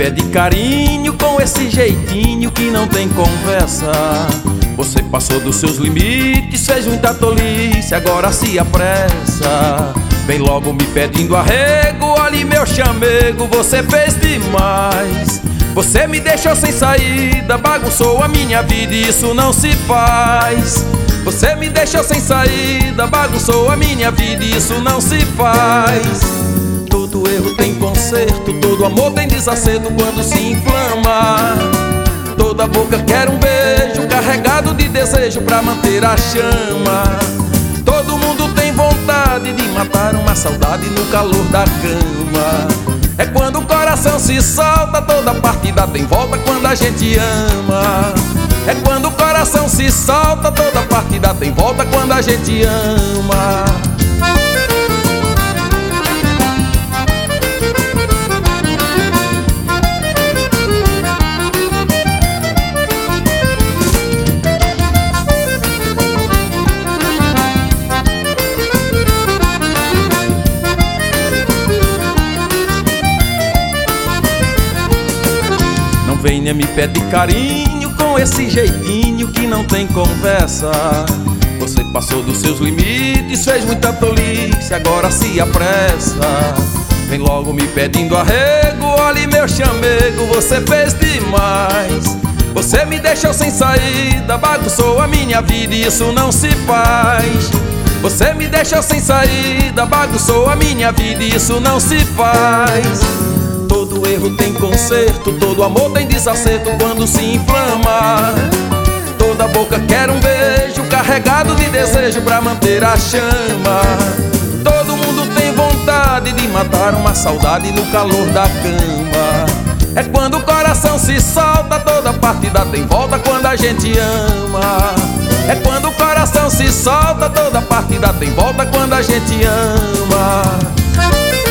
pede carinho com esse jeitinho que não tem conversa. Você passou dos seus limites, fez muita tolice, agora se apressa. Vem logo me pedindo arrego, olhe meu chamego, você fez demais. Você me deixou sem saída, bagunçou a minha vida e isso não se faz. Você me deixou sem saída, bagunçou a minha vida e isso não se faz. Todo erro tem conserto, todo amor tem desacerto quando se inflama. Toda boca quer um beijo carregado de desejo pra manter a chama. Todo mundo tem vontade de matar uma saudade no calor da cama. É quando o coração se solta, toda partida tem volta quando a gente ama. É quando o coração se solta, toda partida tem volta quando a gente ama. Venha me pede carinho com esse jeitinho que não tem conversa. Você passou dos seus limites, fez muita tolice, agora se apressa. Vem logo me pedindo arrego, olhe meu chamego, você fez demais. Você me deixou sem saída, bagunçou a minha vida e isso não se faz. Você me deixou sem saída, bagunçou a minha vida e isso não se faz. Todo erro tem conserto, todo amor tem desacerto quando se inflama. Toda boca quer um beijo carregado de desejo pra manter a chama. Todo mundo tem vontade de matar uma saudade no calor da cama. É quando o coração se solta, toda partida tem volta quando a gente ama. É quando o coração se solta, toda partida tem volta quando a gente ama.